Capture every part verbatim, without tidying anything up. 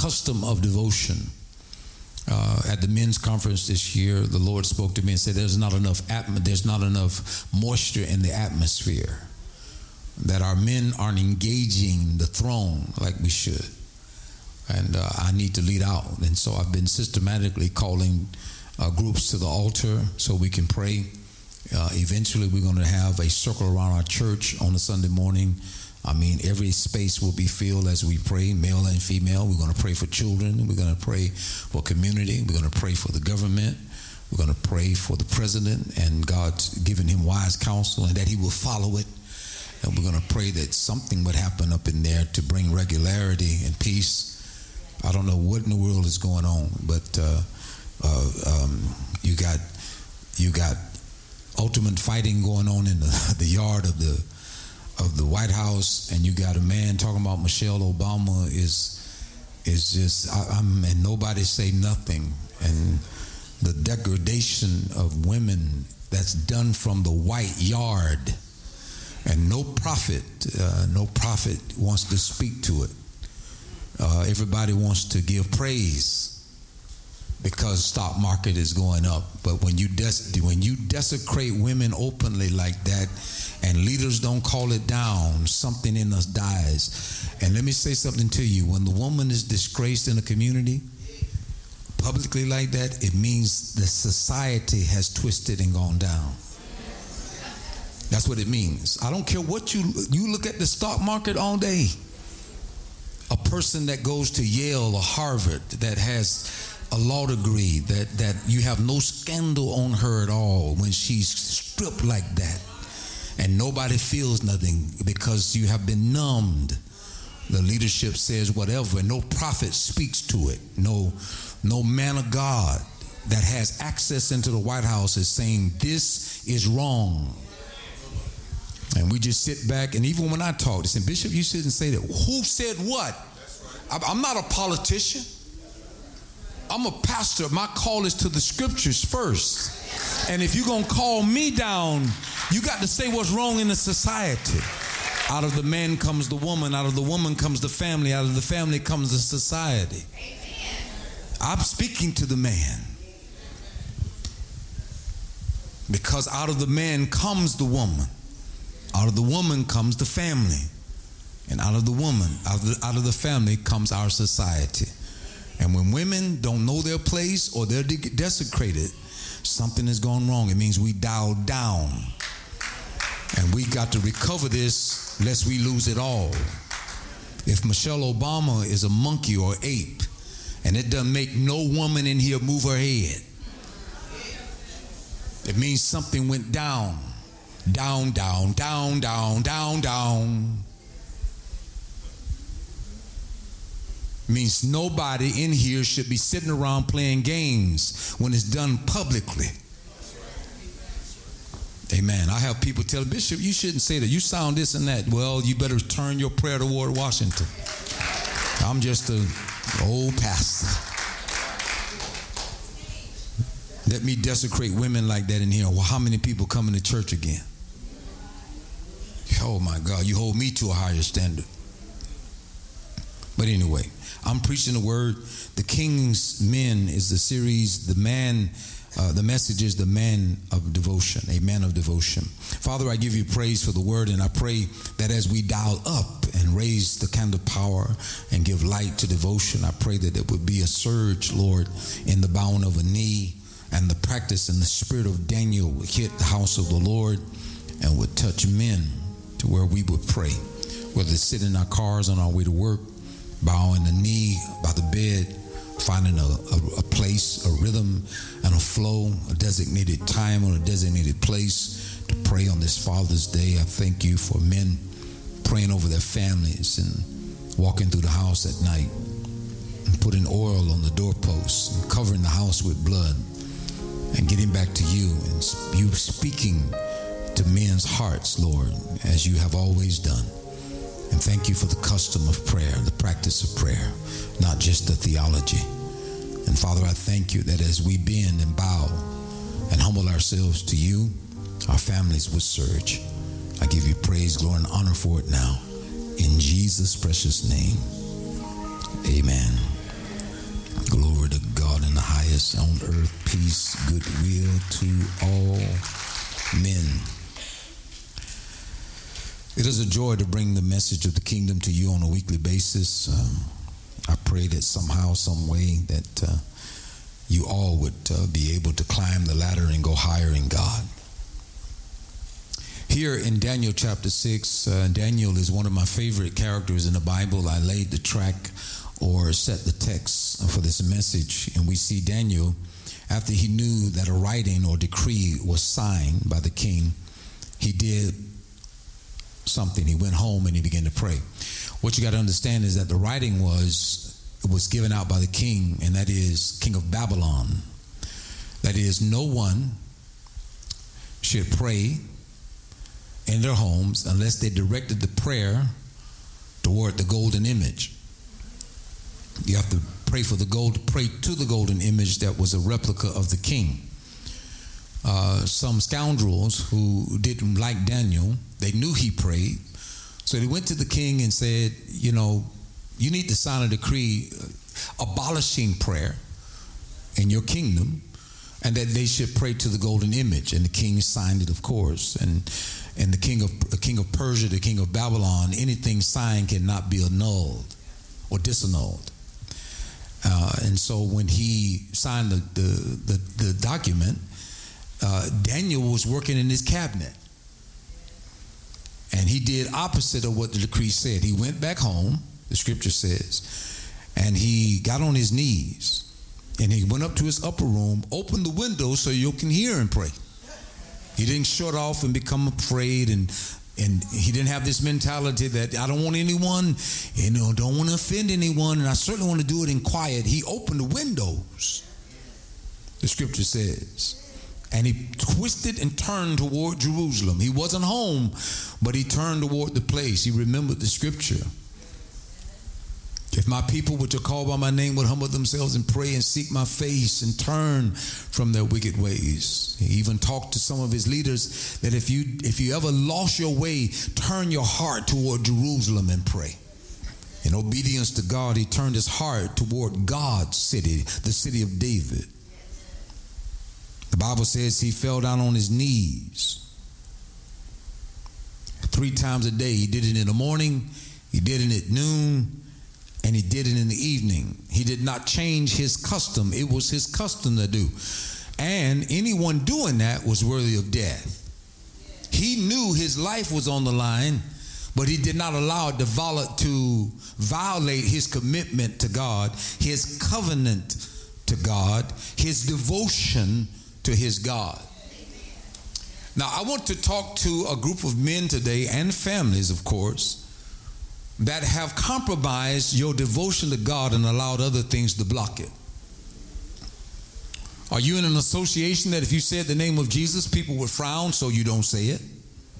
custom of devotion. Uh, at the men's conference this year, the Lord spoke to me and said, "There's not enough atm- there's not enough moisture in the atmosphere. That our men aren't engaging the throne like we should, and uh, I need to lead out." And so I've been systematically calling uh, groups to the altar so we can pray. Uh, eventually, we're going to have a circle around our church on a Sunday morning. I mean, every space will be filled as we pray, male and female. We're going to pray for children. We're going to pray for community. We're going to pray for the government. We're going to pray for the president and God's given him wise counsel and that he will follow it. And we're going to pray that something would happen up in there to bring regularity and peace. I don't know what in the world is going on, but uh, uh, um, you got you got ultimate fighting going on in the, the yard of the of the White House, and you got a man talking about Michelle Obama is is just I, I'm and nobody say nothing, and the degradation of women that's done from the white yard, and no prophet uh, no prophet wants to speak to it. Uh, everybody wants to give praise because stock market is going up, but when you des- when you desecrate women openly like that, and leaders don't call it down, something in us dies. And let me say something to you: when the woman is disgraced in a community publicly like that, it means the society has twisted and gone down. That's what it means. I don't care what you you look at the stock market all day. A person that goes to Yale or Harvard, that has a law degree, that, that you have no scandal on her at all when she's stripped like that, and nobody feels nothing because you have been numbed. The leadership says whatever, and no prophet speaks to it. No, no man of God that has access into the White House is saying this is wrong. And we just sit back, and even when I talk, they say, "Bishop, you shouldn't say that." Who said what? I'm not a politician. I'm a pastor. My call is to the scriptures first. And if you're going to call me down, you got to say what's wrong in the society. Out of the man comes the woman. Out of the woman comes the family. Out of the family comes the society. I'm speaking to the man. Because out of the man comes the woman. Out of the woman comes the family. And out of the woman, out of the, out of the family comes our society. And when women don't know their place or they're de- desecrated, something has gone wrong. It means we dialed down. And we got to recover this lest we lose it all. If Michelle Obama is a monkey or ape, and it doesn't make no woman in here move her head, it means something went down. Down, down, down, down, down, down. Means nobody in here should be sitting around playing games when it's done publicly. Amen. I have people tell Bishop, you shouldn't say that. You sound this and that. Well, you better turn your prayer toward Washington. I'm just an old pastor. Let me desecrate women like that in here. Well, how many people coming to church again? Oh my God, you hold me to a higher standard. But anyway, I'm preaching the word. The King's Men is the series. The man, uh, the message is the man of devotion, a man of devotion. Father, I give you praise for the word, and I pray that as we dial up and raise the kind of power and give light to devotion, I pray that it would be a surge, Lord, in the bowing of a knee, and the practice and the spirit of Daniel would hit the house of the Lord and would touch men to where we would pray, whether it's sitting in our cars on our way to work, bowing the knee by the bed, finding a, a, a place, a rhythm, and a flow, a designated time or a designated place to pray on this Father's Day. I thank you for men praying over their families and walking through the house at night and putting oil on the doorposts and covering the house with blood and getting back to you and you speaking to men's hearts, Lord, as you have always done. And thank you for the custom of prayer, the practice of prayer, not just the theology. And Father, I thank you that as we bend and bow and humble ourselves to you, our families would surge. I give you praise, glory, and honor for it now. In Jesus' precious name, amen. highest, on earth peace, goodwill to all men. It is a joy to bring the message of the kingdom to you on a weekly basis. Um, I pray that somehow, some way, that uh, you all would uh, be able to climb the ladder and go higher in God. Here in Daniel chapter six, uh, Daniel is one of my favorite characters in the Bible. I laid the track or set the text for this message, and we see Daniel, after he knew that a writing or decree was signed by the king, he did something. He went home and he began to pray. What you got to understand is that the writing was was given out by the king, and that is King of Babylon. That is, no one should pray in their homes unless they directed the prayer toward the golden image. You have to pray for the gold, pray to the golden image that was a replica of the king. Uh, some scoundrels who didn't like Daniel, they knew he prayed, so they went to the king and said, you know, you need to sign a decree abolishing prayer in your kingdom, and that they should pray to the golden image. And the king signed it, of course. And and the king of the king of Persia, the king of Babylon, anything signed cannot be annulled or disannulled. Uh, and so when he signed the the, the, the document, uh, Daniel was working in his cabinet. And he did opposite of what the decree said. He went back home, the scripture says, and he got on his knees. And he went up to his upper room, opened the window so you can hear him pray. He didn't shut off and become afraid, and and he didn't have this mentality that I don't want anyone, you know, don't want to offend anyone, and I certainly want to do it in quiet. He opened the windows, the scripture says, and he twisted and turned toward Jerusalem. He wasn't home, but he turned toward the place. He remembered the scripture. If my people which are called by my name would humble themselves and pray and seek my face and turn from their wicked ways. He even talked to some of his leaders that if you if you ever lost your way, turn your heart toward Jerusalem and pray. In obedience to God, he turned his heart toward God's city, the city of David. The Bible says he fell down on his knees three times a day. He did it in the morning, he did it at noon, and he did it in the evening. He did not change his custom. It was his custom to do. And anyone doing that was worthy of death. He knew his life was on the line, but he did not allow it to violate his commitment to God, his covenant to God, his devotion to his God. Now, I want to talk to a group of men today, and families, of course, that have compromised your devotion to God and allowed other things to block it. Are you in an association that if you said the name of Jesus, people would frown, so you don't say it?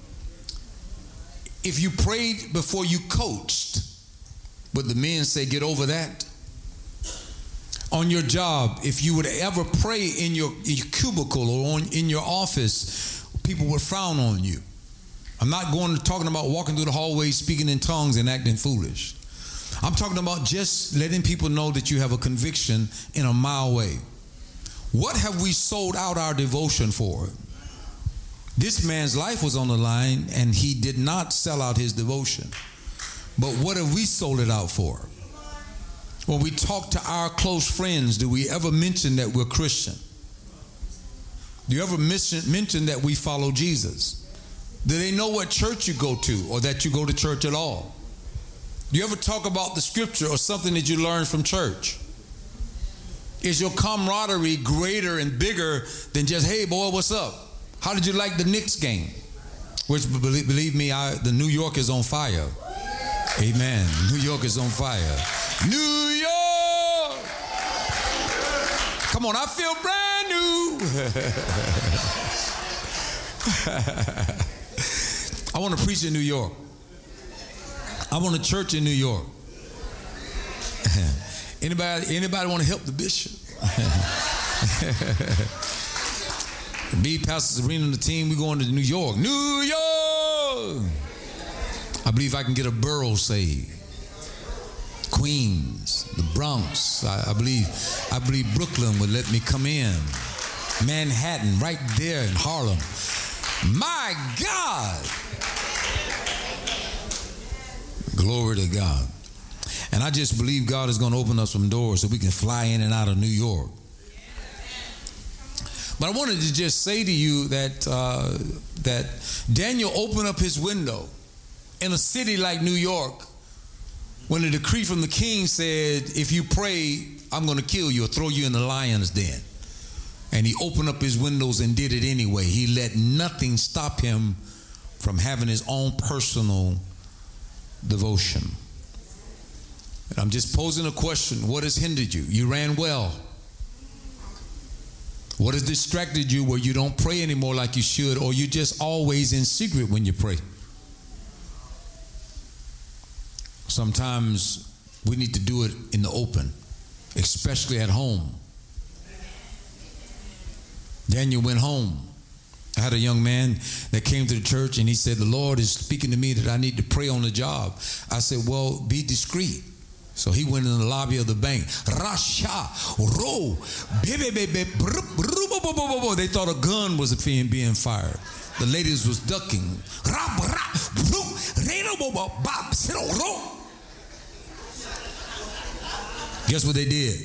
If you prayed before you coached, but the men say, get over that. On your job, if you would ever pray in your, in your cubicle or on, in your office, people would frown on you. I'm not going to talking about walking through the hallway, speaking in tongues and acting foolish. I'm talking about just letting people know that you have a conviction in a mild way. What have we sold out our devotion for? This man's life was on the line, and he did not sell out his devotion. But what have we sold it out for? When we talk to our close friends, do we ever mention that we're Christian? Do you ever mention, mention that we follow Jesus? Do they know what church you go to, or that you go to church at all? Do you ever talk about the scripture or something that you learned from church? Is your camaraderie greater and bigger than just, hey, boy, what's up? How did you like the Knicks game? Which, believe, believe me, I, the New York is on fire. Amen. New York is on fire. New York! Come on, I feel brand new. I want to preach in New York. I want a church in New York. Anybody, anybody want to help the bishop? Me, Pastor Serena, and the team, we're going to New York. New York! I believe I can get a borough saved. Queens, the Bronx. I, I believe, I believe Brooklyn would let me come in. Manhattan, right there in Harlem. My God. Glory to God. And I just believe God is going to open up some doors so we can fly in and out of New York. But I wanted to just say to you that uh, that Daniel opened up his window in a city like New York when the decree from the king said, if you pray, I'm going to kill you or throw you in the lion's den. And he opened up his windows and did it anyway. He let nothing stop him from having his own personal devotion. And I'm just posing a question. What has hindered you? You ran well. What has distracted you where you don't pray anymore like you should, or you just always in secret when you pray? Sometimes we need to do it in the open, especially at home. Daniel went home. I had a young man that came to the church and he said, the Lord is speaking to me that I need to pray on the job. I said, well, be discreet. So he went in the lobby of the bank. Rasha, ro, they thought a gun was being, being fired. The ladies was ducking. Guess what they did?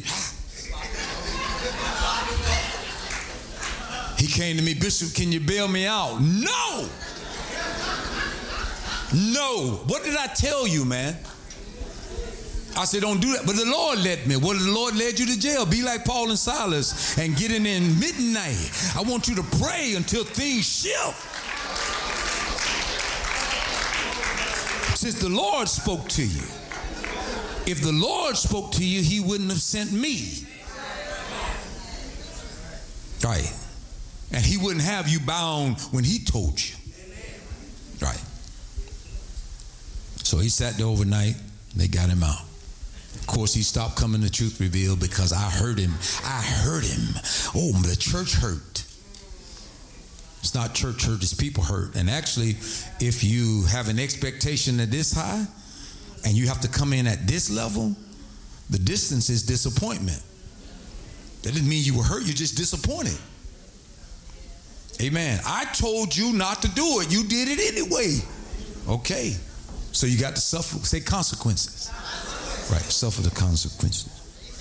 He came to me, Bishop, can you bail me out? No! No. What did I tell you, man? I said, don't do that. But the Lord led me. Well, the Lord led you to jail. Be like Paul and Silas and get in there in midnight. I want you to pray until things shift. Since the Lord spoke to you. If the Lord spoke to you, he wouldn't have sent me. Right. And he wouldn't have you bound when he told you. Right. So he sat there overnight. They got him out. Of course, he stopped coming to Truth Revealed because I heard him. I heard him. Oh, the church hurt. It's not church hurt, it's people hurt. And actually, if you have an expectation at this high and you have to come in at this level, the distance is disappointment. That didn't mean you were hurt, you're just disappointed. Amen. I told you not to do it. You did it anyway. Okay. So you got to suffer, say consequences. Right, suffer the consequences.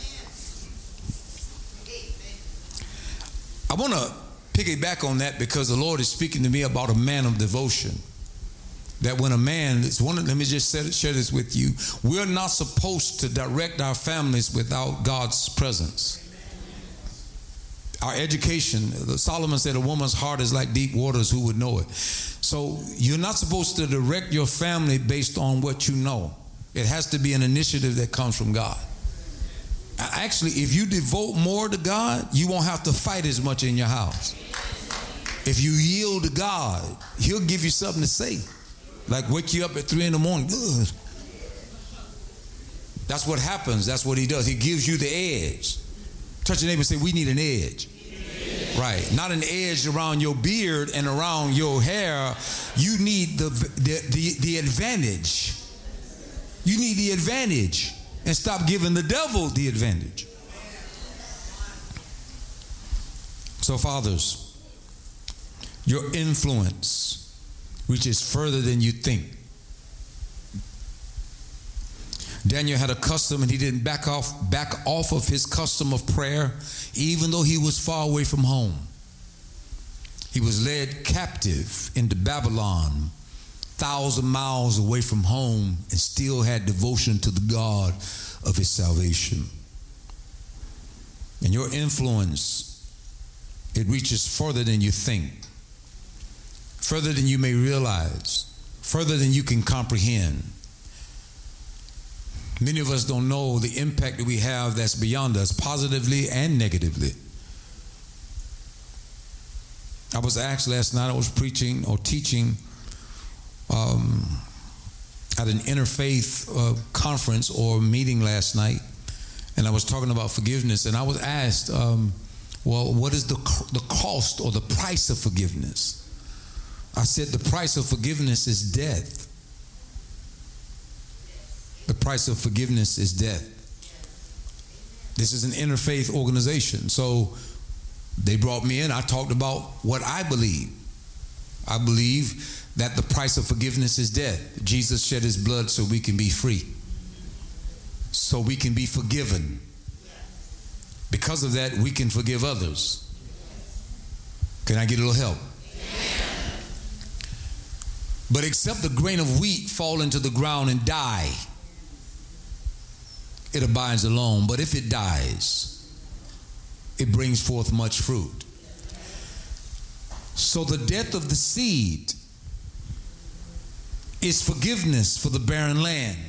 I want to piggyback on that because the Lord is speaking to me about a man of devotion. That when a man, it's one of, let me just share this with you. We're not supposed to direct our families without God's presence. Our education, Solomon said a woman's heart is like deep waters, who would know it? So you're not supposed to direct your family based on what you know. It has to be an initiative that comes from God. Actually, if you devote more to God, you won't have to fight as much in your house. If you yield to God, he'll give you something to say. Like wake you up at three in the morning. Ugh. That's what happens. That's what he does. He gives you the edge. Touch your neighbor and say, we need an edge. Yeah. Right. Not an edge around your beard and around your hair. You need the, the, the, the advantage. You need the advantage. And stop giving the devil the advantage. So, fathers, your influence reaches further than you think. Daniel had a custom, and he didn't back off, back off of his custom of prayer, even though he was far away from home. He was led captive into Babylon, thousand miles away from home, and still had devotion to the God of his salvation. And your influence, it reaches further than you think, further than you may realize, further than you can comprehend. Many of us don't know the impact that we have that's beyond us, positively and negatively. I was asked last night, I was preaching or teaching um, at an interfaith uh, conference or meeting last night, and I was talking about forgiveness, and I was asked, um, well, what is the, the cost or the price of forgiveness? I said the price of forgiveness is death. The price of forgiveness is death. This is an interfaith organization. So they brought me in. I talked about what I believe. I believe that the price of forgiveness is death. Jesus shed his blood so we can be free, so we can be forgiven. Because of that, we can forgive others. Can I get a little help? But except a grain of wheat fall into the ground and die, it abides alone. But if it dies, it brings forth much fruit. So the death of the seed is forgiveness for the barren land.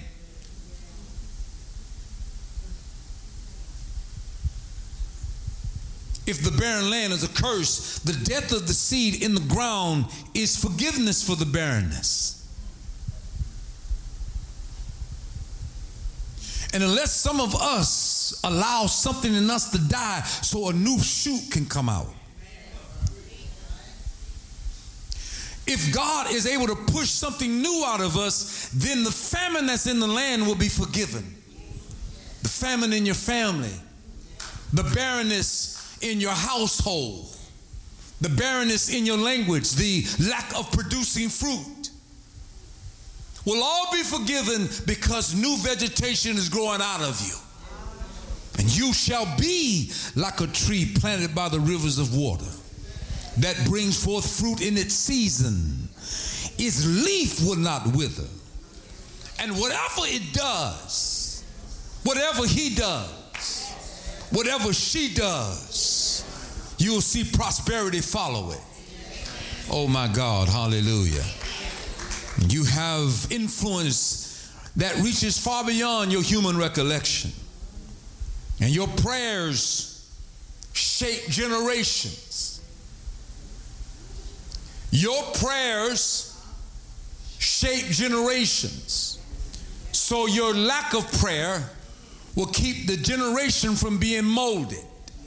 If the barren land is a curse, the death of the seed in the ground is forgiveness for the barrenness. And unless some of us allow something in us to die so a new shoot can come out. If God is able to push something new out of us, then the famine that's in the land will be forgiven. The famine in your family, the barrenness in your household, the barrenness in your language, the lack of producing fruit will all be forgiven because new vegetation is growing out of you. And you shall be like a tree planted by the rivers of water that brings forth fruit in its season. Its leaf will not wither. And whatever it does, whatever he does, whatever she does, you'll see prosperity follow it. Oh my God, hallelujah. You have influence that reaches far beyond your human recollection. And your prayers shape generations. Your prayers shape generations. So your lack of prayer will keep the generation from being molded.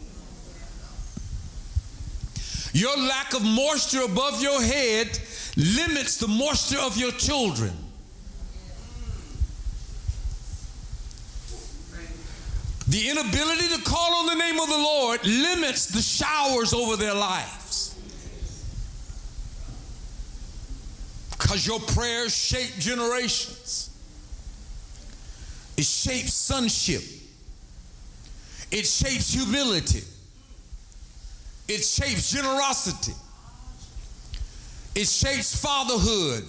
Your lack of moisture above your head limits the moisture of your children. The inability to call on the name of the Lord limits the showers over their lives. Because your prayers shape generations. It shapes sonship. It shapes humility. It shapes generosity. It shapes fatherhood.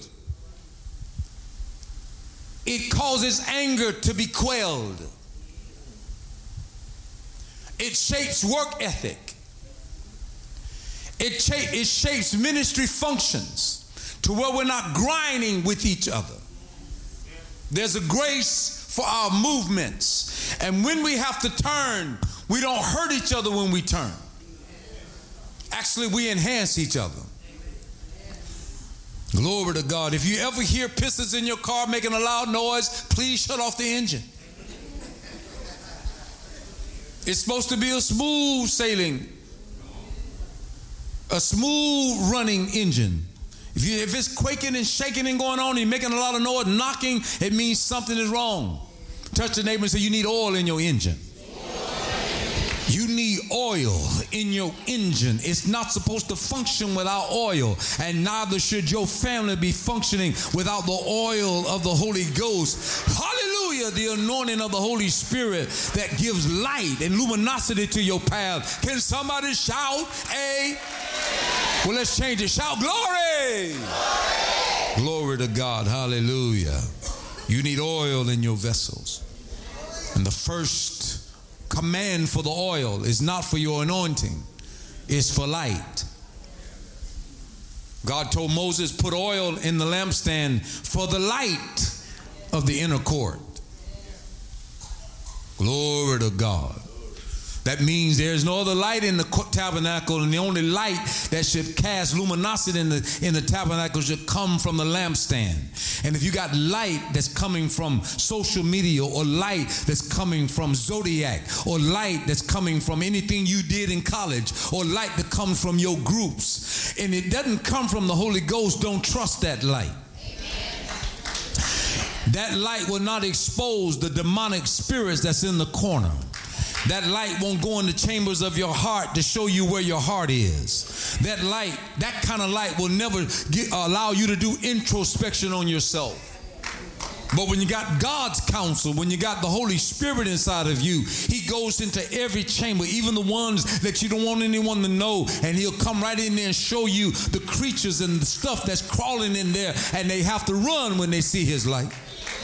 It causes anger to be quelled. It shapes work ethic. It, cha- it shapes ministry functions to where we're not grinding with each other. There's a grace for our movements. And when we have to turn, we don't hurt each other when we turn. Actually, we enhance each other. Glory to God. If you ever hear pistons in your car making a loud noise, please shut off the engine. It's supposed to be a smooth sailing, a smooth running engine. If, you, if it's quaking and shaking and going on and you're making a lot of noise, knocking, it means something is wrong. Touch the neighbor and say, you need oil in your engine. You need oil in your engine. It's not supposed to function without oil, and neither should your family be functioning without the oil of the Holy Ghost. Hallelujah, the anointing of the Holy Spirit that gives light and luminosity to your path. Can somebody shout a? Well, let's change it. Shout glory. Glory, glory to God. Hallelujah. You need oil in your vessels. And the first command for the oil is not for your anointing, it's for light. God told Moses, put oil in the lampstand for the light of the inner court. Glory to God. That means there's no other light in the tabernacle, and the only light that should cast luminosity in the, in the tabernacle should come from the lampstand. And if you got light that's coming from social media, or light that's coming from Zodiac, or light that's coming from anything you did in college, or light that comes from your groups, and it doesn't come from the Holy Ghost, don't trust that light. That light will not expose the demonic spirits that's in the corner. That light won't go in the chambers of your heart to show you where your heart is. That light, that kind of light will never get, allow you to do introspection on yourself. But when you got God's counsel, when you got the Holy Spirit inside of you, he goes into every chamber, even the ones that you don't want anyone to know, and he'll come right in there and show you the creatures and the stuff that's crawling in there, and they have to run when they see his light.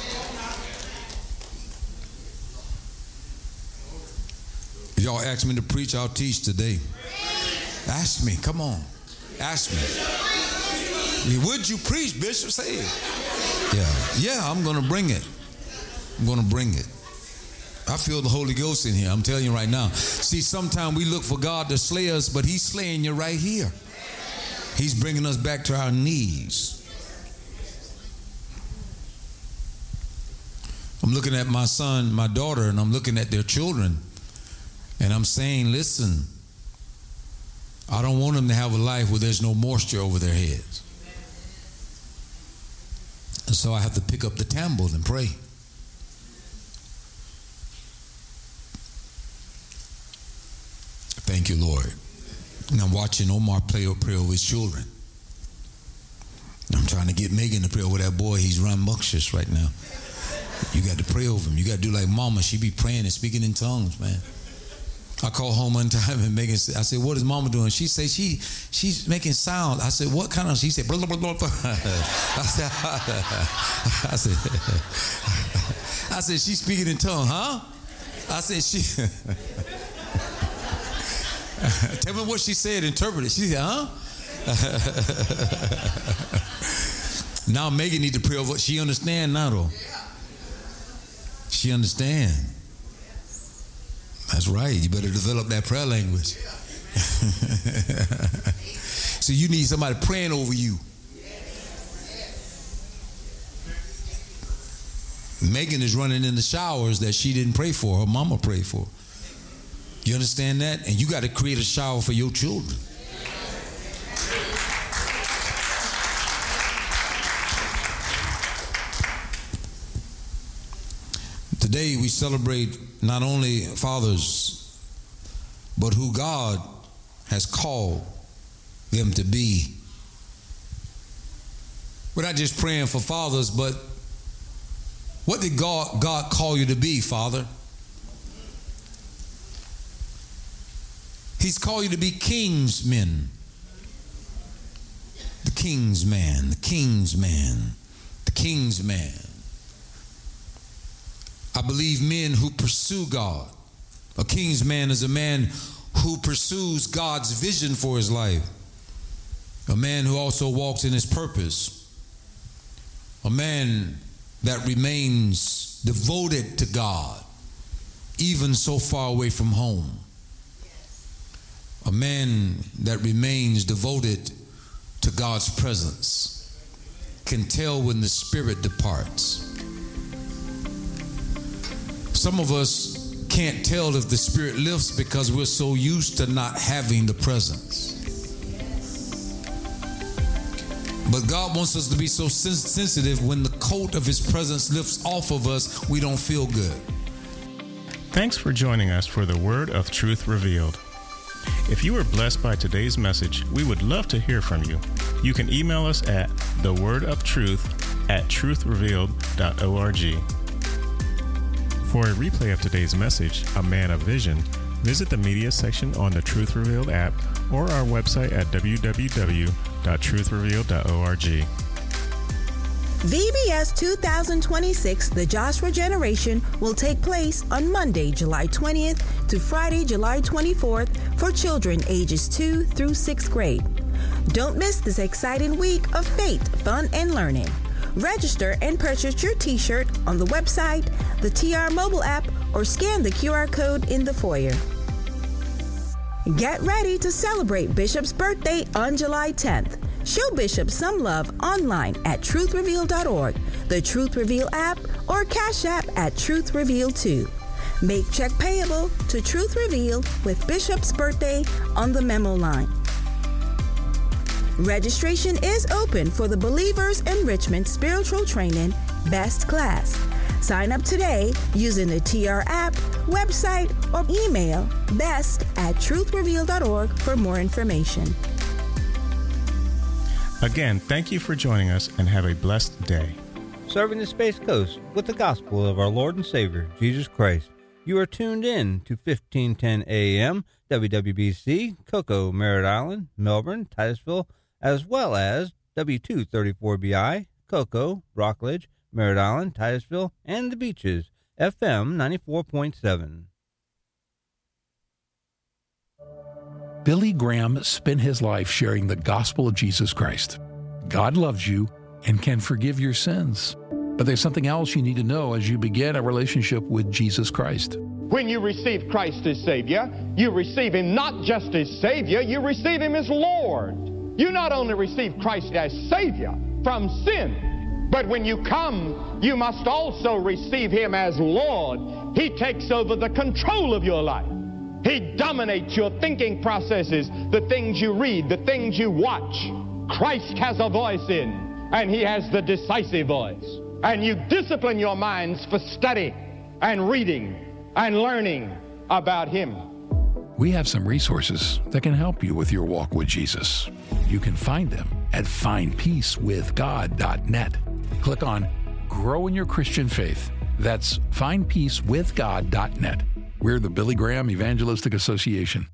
If y'all ask me to preach, I'll teach today. Ask me, come on. Ask me. Would you preach, Bishop? Say it. Yeah, yeah, I'm going to bring it. I'm going to bring it. I feel the Holy Ghost in here. I'm telling you right now. See, sometimes we look for God to slay us, but he's slaying you right here. He's bringing us back to our knees. I'm looking at my son, my daughter, and I'm looking at their children. And I'm saying, listen, I don't want them to have a life where there's no moisture over their heads. And so I have to pick up the tambour and pray. Thank you, Lord. And I'm watching Omar play or pray over his children. I'm trying to get Megan to pray over that boy. He's rambunctious right now. You got to pray over him. You got to do like Mama. She be praying and speaking in tongues, man. I called home one time and Megan said, I said, what is Mama doing? She said, she she's making sound. I said, what kind of? She said, blah, blah, blah, blah. I said, I said, I said, she's speaking in tongue, huh? I said, she, tell me what she said, interpret it. She said, huh? Now Megan need to pray over. She understand now though. She understand. That's right. You better develop that prayer language. So you need somebody praying over you. Megan is running in the showers that she didn't pray for. Her mama prayed for. You understand that? And you got to create a shower for your children. Today we celebrate not only fathers, but who God has called them to be. We're not just praying for fathers, but what did God, God call you to be, Father? He's called you to be king's men. The king's man, the king's man, the king's man. I believe men who pursue God. A king's man is a man who pursues God's vision for his life. A man who also walks in his purpose. A man that remains devoted to God, even so far away from home. A man that remains devoted to God's presence, can tell when the Spirit departs. Some of us can't tell if the Spirit lifts because we're so used to not having the presence. But God wants us to be so sensitive when the coat of his presence lifts off of us, we don't feel good. Thanks for joining us for the Word of Truth Revealed. If you were blessed by today's message, we would love to hear from you. You can email us at the word of truth at truth revealed dot org. For a replay of today's message, A Man of Vision, visit the media section on the Truth Revealed app or our website at w w w dot truth revealed dot org. V B S two thousand twenty-six, The Joshua Generation, will take place on Monday, July twentieth to Friday, July twenty-fourth for children ages two through sixth grade. Don't miss this exciting week of faith, fun, and learning. Register and purchase your t-shirt on the website, the T R mobile app, or scan the Q R code in the foyer. Get ready to celebrate Bishop's birthday on July tenth. Show Bishop some love online at truth reveal dot org, the Truth Reveal app, or Cash App at Truth Reveal two. Make check payable to Truth Reveal with Bishop's birthday on the memo line. Registration is open for the Believers Enrichment Spiritual Training Best Class. Sign up today using the T R app, website, or email best at truth revealed dot org for more information. Again, thank you for joining us and have a blessed day. Serving the Space Coast with the gospel of our Lord and Savior, Jesus Christ. You are tuned in to fifteen ten A M, W W B C, Cocoa, Merritt Island, Melbourne, Titusville, as well as W two thirty-four B I, Cocoa, Rockledge, Merritt Island, Titusville, and the Beaches, F M ninety-four point seven. Billy Graham spent his life sharing the gospel of Jesus Christ. God loves you and can forgive your sins. But there's something else you need to know as you begin a relationship with Jesus Christ. When you receive Christ as Savior, you receive Him not just as Savior, you receive Him as Lord. You not only receive Christ as Savior from sin, but when you come, you must also receive Him as Lord. He takes over the control of your life. He dominates your thinking processes, the things you read, the things you watch. Christ has a voice in, and He has the decisive voice. And you discipline your minds for study and reading and learning about Him. We have some resources that can help you with your walk with Jesus. You can find them at find peace with god dot net. Click on Grow in Your Christian Faith. That's find peace with god dot net. We're the Billy Graham Evangelistic Association.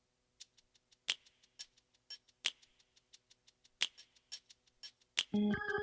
Mm-hmm.